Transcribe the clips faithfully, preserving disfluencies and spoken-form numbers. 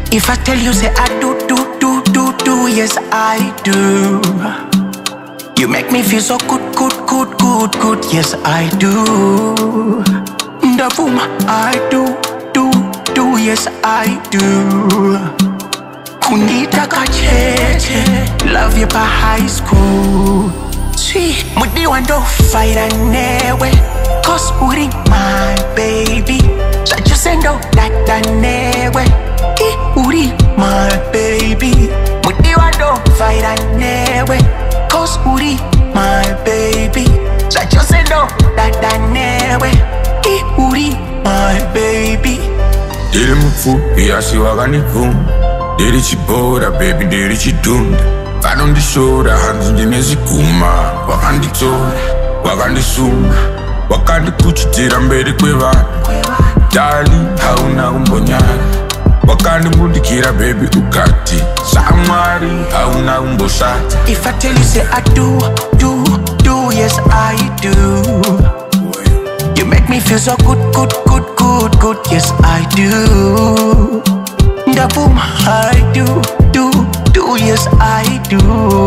If I tell you say I do, do, do, do, do, yes I do. You make me feel so good, good, good, good, good, yes I do. The boom, I do, do, do, yes I do. Kunita kacheche, love you by high school. Sweet, mudi wando fight and newe, cause uri my baby. Such a sendo that that newe, uri my baby. Mudi wando fight and newe, cause uri my baby. Such a sendo that that newe, uri my baby. Dili mfu, yasi wagani vum. Dili chibora, baby, dili chidunda. Fan on the shoulder, hands in the nezikuma. Wakandi tola, wakandi suma. Wakandi kuchitira mbele kwevana. Darling, hauna umbonyana. Wakandi mundikira, baby, ukati. Samari, hauna umbosata. If I tell you say I do, do, do, yes I do. You make me feel so good, good, good, good, good, yes I do. The boom, I do, do, do, yes I do.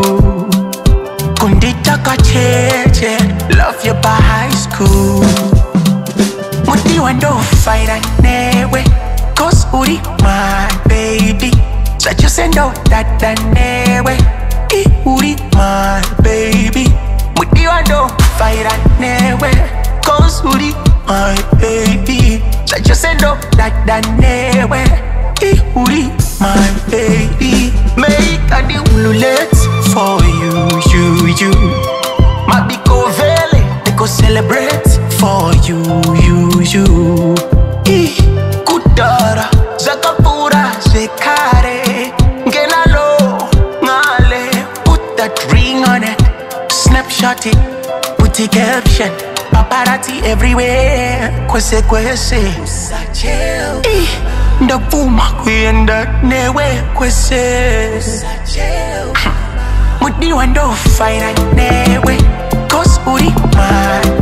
Kundita kacheche, love you by high school. Muti wando fight and newe, cause uri my baby. Such a sendo that that newe, uri my baby. Muti wando fight and newe, cause uri my baby. Such a sendo that that newe, uri my baby. Make a the ululets for you, you, you. Mabiko vele, they go celebrate for you, you, you. Eh, kudara, zakapura, zekare. Genalo, ngale, put that ring on it. Snapshot it, put the caption. Paparazzi everywhere, kwese kwese. Eh, ndavuma kuyenda newe kwese. Mudi wando fight newe, cause uri my